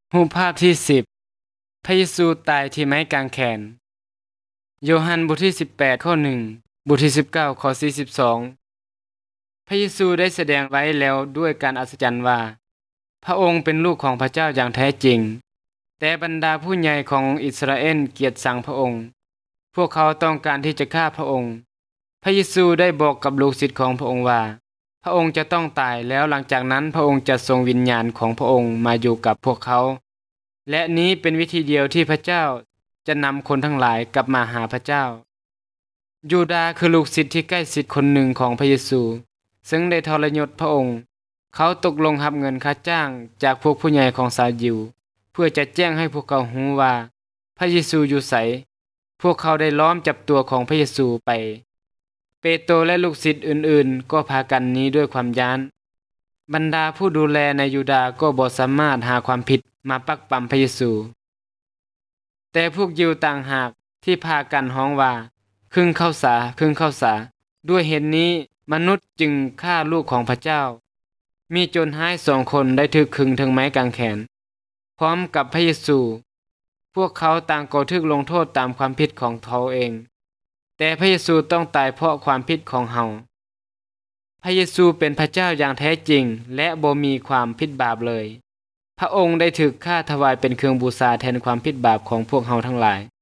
รูปภาพที่10พระเยซูตายที่ไม้กางแขนโยฮันบทที่18ข้อ1บทที่19ข้อ42พระเยซูได้แสดงไว้แล้วด้วยการอัศจรรย์ว่าพระองค์เป็นลูกของพระเจ้าอย่างแท้จริงแต่บรรดาผู้ใหญ่ของอิสราเอลเกลียดชังพระองค์พวกเขาต้องการที่จะฆ่าพระองค์พระเยซูได้บอกกับลูกศิษย์ของพระองค์ว่าพระองค์จะต้องตายแล้วหลังจากนั้นพระองค์จะทรงวิญญาณของพระองค์มาอยู่กับพวกเขาและนี้เป็นวิธีเดียวที่พระเจ้าจะนำคนทั้งหลายกลับมาหาพระเจ้ายูดาคือลูกศิษย์ที่ใกล้ชิดคนหนึ่งของพระเยซูซึ่งได้ทรยศพระองค์เขาตกลงรับเงินค่าจ้างจากพวกผู้ใหญ่ของชาวยิวเพื่อจะแจ้งให้พวกเขารู้ว่าพระเยซูอยู่ไสพวกเขาได้ล้อมจับตัวของพระเยซูไปเปโตรและลูกศิษย์อื่นๆก็พากันหนีด้วยความย้านบรรดาผู้ดูแลในยูดาห์ก็บ่สามารถหาความผิดมาปักปำพระเยซูแต่พวกยิวต่างหากที่พากันฮ้องว่าครึ่งเข้าสาครึ่งเข้าสาด้วยเหตุนี้มนุษย์จึงฆ่าลูกของพระเจ้ามีโจรร้าย2 คนได้ถูกขึงถึงไม้กางแขนพร้อมกับพระเยซูพวกเขาต่างก็ถูกลงโทษตามความผิดของเขาเองแต่พระเยซูต้องตายเพราะความผิดของเฮาพระเยซูเป็นพระเจ้าอย่างแท้จริงและบ่มีความผิดบาปเลยพระองค์ได้ถูกฆ่าถวายเป็นเครื่องบูชาแทนความผิดบาปของพวกเฮาทั้งหลาย